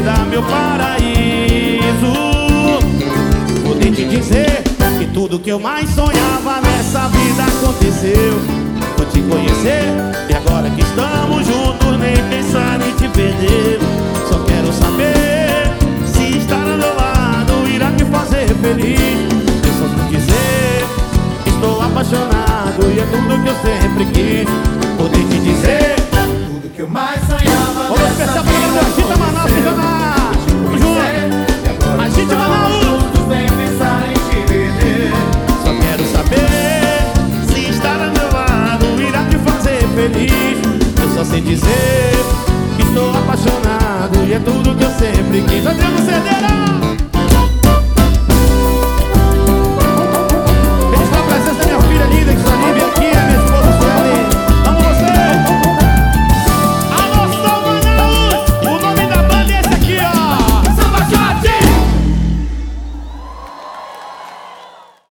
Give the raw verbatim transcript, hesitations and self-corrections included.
vida, meu paraíso. Poder te dizer que tudo que eu mais sonhava nessa vida aconteceu. Vou te conhecer e agora que estamos juntos, nem pensar em te perder. Só quero saber se estar ao meu lado irá me fazer feliz. Eu só te dizer que estou apaixonado e é tudo que eu sempre quis. Poder te dizer tudo que eu mais sonhava. Vamos especial pra galera do Agita Manaus, fica na... Vamos junto! Agita Manaus! Sem pensar em te perder. Só quero saber se estar ao meu lado irá te fazer feliz. Eu só sei dizer que estou apaixonado e é tudo que eu sempre quis. Adriano Cedeira!